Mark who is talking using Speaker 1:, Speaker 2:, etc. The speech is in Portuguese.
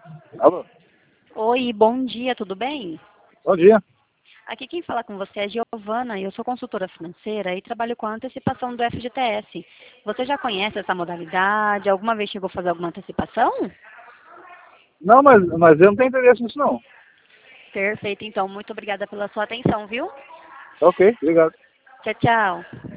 Speaker 1: Alô?
Speaker 2: Oi, bom dia, tudo bem?
Speaker 1: Bom dia.
Speaker 2: Aqui quem fala com você é Giovana, eu sou consultora financeira e trabalho com a antecipação do FGTS. Você já conhece essa modalidade? Alguma vez chegou a fazer alguma antecipação?
Speaker 1: Não, mas eu não tenho interesse nisso, não.
Speaker 2: Perfeito, então, muito obrigada pela sua atenção, viu?
Speaker 1: Ok, obrigado.
Speaker 2: Tchau, tchau.